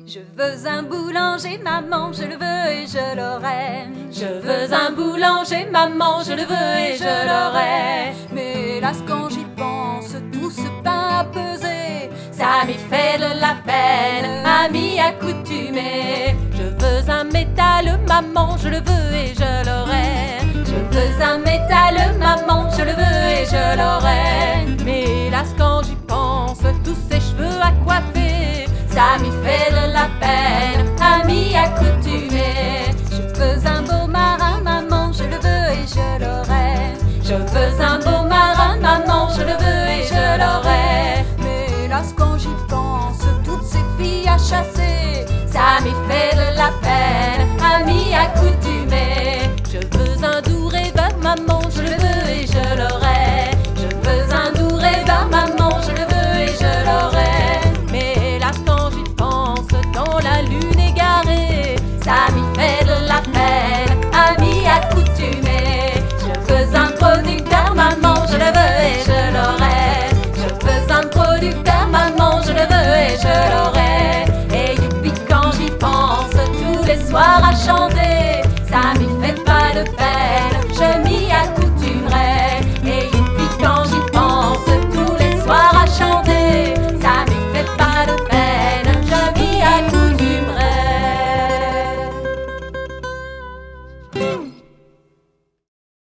Je veux un boulanger, maman, je le veux et je l'aurai. Je veux un boulanger, maman, je le veux et je l'aurai. Mais hélas, quand j'y pense, tout ce pain à peser, ça m'y fait de la peine, ami accoutumé. Je veux un métal, maman, je le veux et je l'aurai. Je veux un métal, maman, je le veux et je l'aurai. Mais hélas, quand j'y pense, tous ces cheveux à coiffer, ça m'y fait de la peine, ami accoutumé. Je veux un beau marin, maman, je le veux et je l'aurai. Je veux un beau marin, maman, je le veux et je l'aurai. Mais hélas, quand j'y pense, toutes ces filles à chasser, ça m'y fait de la peine, ami accoutumé.